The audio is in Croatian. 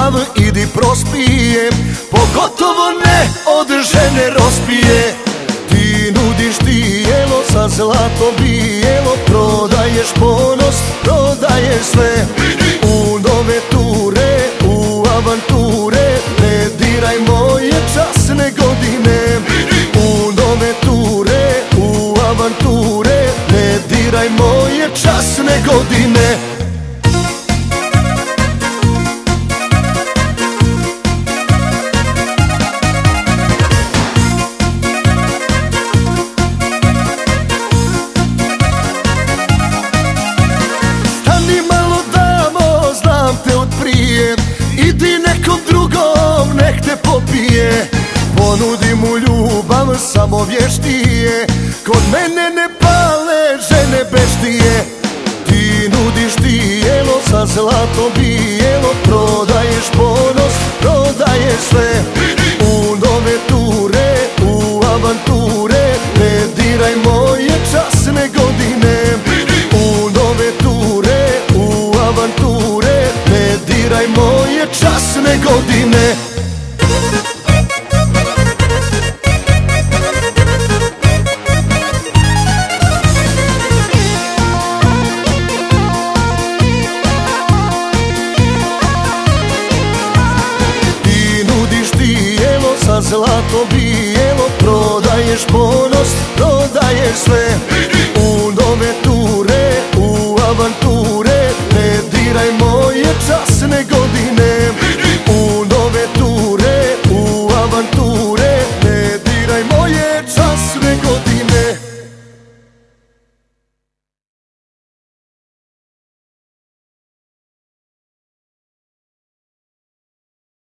ljubav idi prospije, pogotovo ne od žene rospije. Ti nudiš tijelo za zlato bijelo, prodaješ ponos, prodaješ sve. U nove ture, u avanture, ne diraj moje časne godine. U nove ture, u avanture, ne diraj moje časne godine. Idi nekom drugom, nek te popije, ponudi mu ljubav samo vještije. Kod mene ne pale žene beštije. Ti nudiš tijelo za zlato bijelo, prodaješ ponos, prodaješ sve. U nove ture, u avanture, ne diraj moje časne godine. U nove ture, u avanture, ne diraj moje časne godine. Ti nudiš tijelo za zlato bijelo, prodaješ ponos, prodaješ sve.